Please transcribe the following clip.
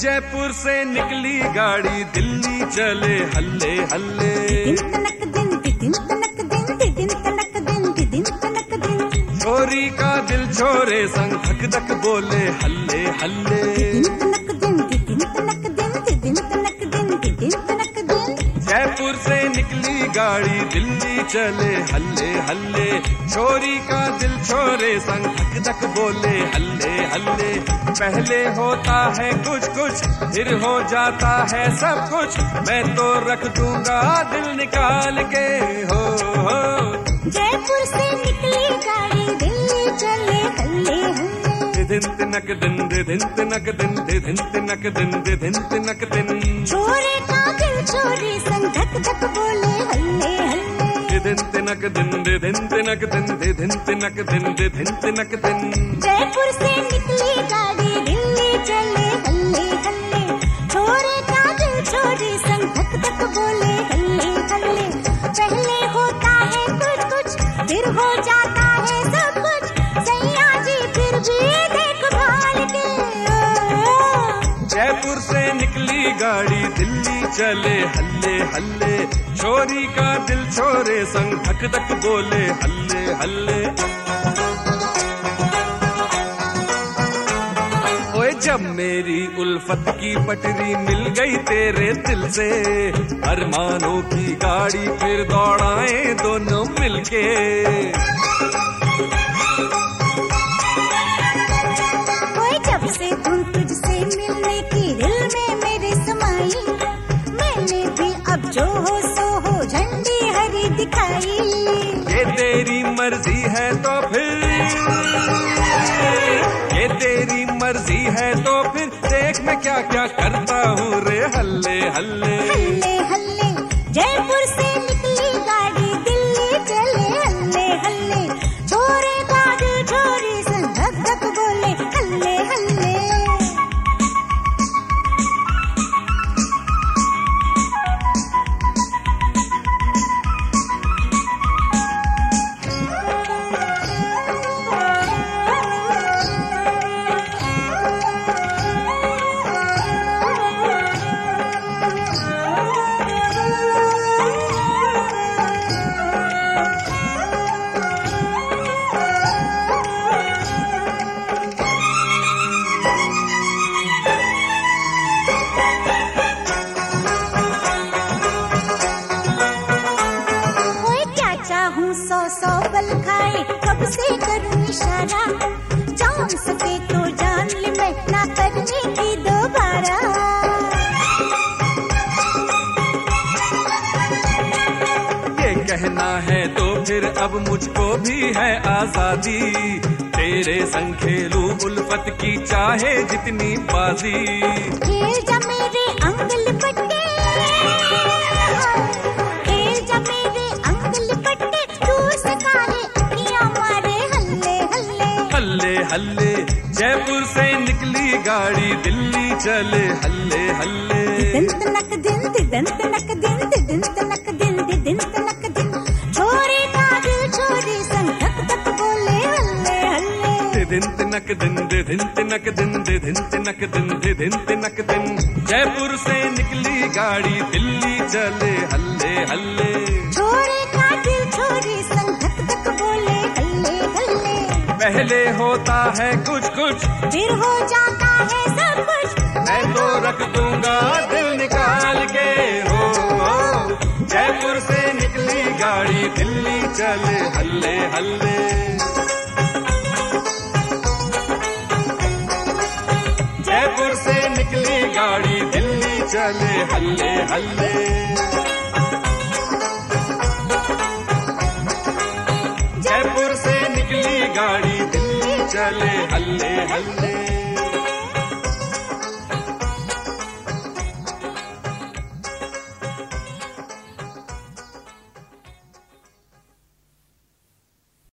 जयपुर से निकली गाड़ी दिल्ली चले हल्ले हल्ले। छोरी का दिल छोरे संग धक धक बोले हल्ले हल्ले। जयपुर से निकली गाड़ी दिल्ली चले हल्ले हल्ले। छोरी का दिल छोरे संग धक धक बोले हल्ले हल्ले। पहले होता है कुछ कुछ फिर हो जाता है सब कुछ, मैं तो रख दूंगा दिल निकाल के हो। जयपुर से निकली गाड़ी दिल्ली चले हल्ले हल्ले। दिन तिनक दिन दिन तिनक दिन दिन तिनक दिन दिन तिनक दिन। छोरे का दिल छोरी संग धक धक बोले हल्ले हल्ले। दिन तिनक दिन दिन तिनक दिन दिन तिनक दिन दिन तिनक दिन। जयपुर से निकली गाड़ी दिल्ली चले हल्ले हल्ले। छोरे का दिल छोरी संग धक धक बोले हल्ले हल्ले। पहले होता है कुछ कुछ फिर हो जाता है सब कुछ, सैया जी फिर भी देखभाल के। जयपुर से निकली गाड़ी दिल्ली चले हल्ले हल्ले। छोरी का दिल छोरे संग धक धक बोले हल्ले हल्ले। ओए जब मेरी उल्फत की पटरी मिल गई तेरे दिल से, अरमानों की गाड़ी फिर दौड़ाए दोनों मिलके। ओए जब से तुम तुझसे मिलने की दिल में मेरे समाई, मैंने भी अब जो हो सो हो झंडी हरी दिखाई। ये तेरी मर्जी है तो फिर, ये तेरी मर्जी है तो फिर देख मैं क्या क्या करता हूँ रे हल्ले हल्ले। हल्ले हल्ले जयपुर से निकली गाड़ी दिल्ली चले हल्ले हल्ले। छोरे का दिल छोरी संग धक धक बोले हल्ले हल्ले। सौ सौ बल खाए कब से करूं इशारा, जान सके तो जान ले मैं ना करने की दोबारा। ये कहना है तो फिर अब मुझको भी है आजादी, तेरे संग खेलूं उल्फत की चाहे जितनी बाजी। खेल जा मेरे अंग लिपटे, खेल जा मेरे अंग लिपटे, तू सकारे अखियां मारे हल्ले हल्ले। हल्ले हल्ले जयपुर से निकली गाड़ी दिल्ली चले हल्ले हल्ले। दिन तनक दिन दिन तनक दिन दिन तनक दिन दिन तनक दिन। छोरे का दिल छोरी संग धक धक बोले हल्ले हल्ले। दिन तिनक दिन दिन तिनक दिन दिन तिनक दिन दिन तिनक दिन। जयपुर से निकली गाड़ी दिल्ली चले हल्ले हल्ले। छोरे का दिल छोरी संग धक धक बोले हल्ले हल्ले। पहले होता है कुछ कुछ फिर हो जाता है सब कुछ, मैं तो रख दूंगा दिल निकाल के हो। जयपुर से निकली गाड़ी दिल्ली चले हल्ले हल्ले। जयपुर से निकली गाड़ी दिल्ली चले हल्ले हल्ले। जयपुर से निकली गाड़ी दिल्ली चले हल्ले हल्ले।